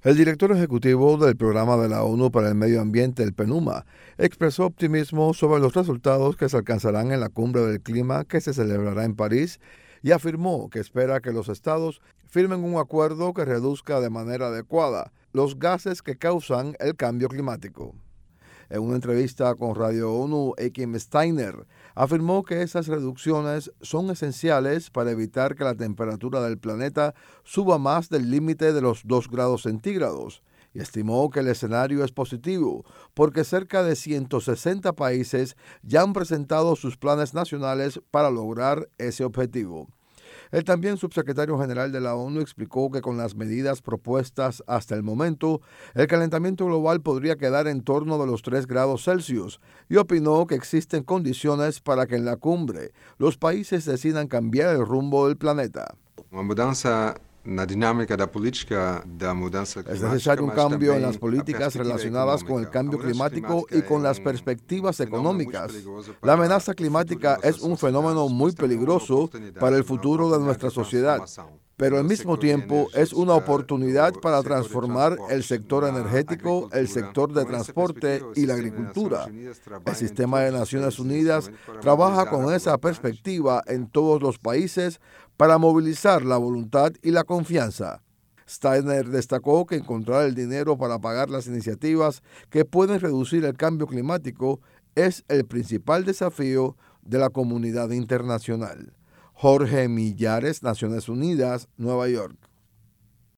El director ejecutivo del Programa de la ONU para el Medio Ambiente, el PNUMA, expresó optimismo sobre los resultados que se alcanzarán en la cumbre del clima que se celebrará en París y afirmó que espera que los estados firmen un acuerdo que reduzca de manera adecuada los gases que causan el cambio climático. En una entrevista con Radio ONU, Achim Steiner afirmó que esas reducciones son esenciales para evitar que la temperatura del planeta suba más del límite de los 2 grados centígrados y estimó que el escenario es positivo porque cerca de 160 países ya han presentado sus planes nacionales para lograr ese objetivo. El también subsecretario general de la ONU explicó que con las medidas propuestas hasta el momento, el calentamiento global podría quedar en torno de los 3 grados Celsius y opinó que existen condiciones para que en la cumbre los países decidan cambiar el rumbo del planeta. Es necesario un cambio en las políticas relacionadas con el cambio climático y con las perspectivas económicas. La amenaza climática es un fenómeno muy peligroso para el futuro de nuestra sociedad, pero al mismo tiempo es una oportunidad para transformar el sector energético, el sector de transporte y la agricultura. El sistema de Naciones Unidas trabaja con esa perspectiva en todos los países para movilizar la voluntad y la confianza. Steiner destacó que encontrar el dinero para pagar las iniciativas que pueden reducir el cambio climático es el principal desafío de la comunidad internacional. Jorge Millares, Naciones Unidas, Nueva York.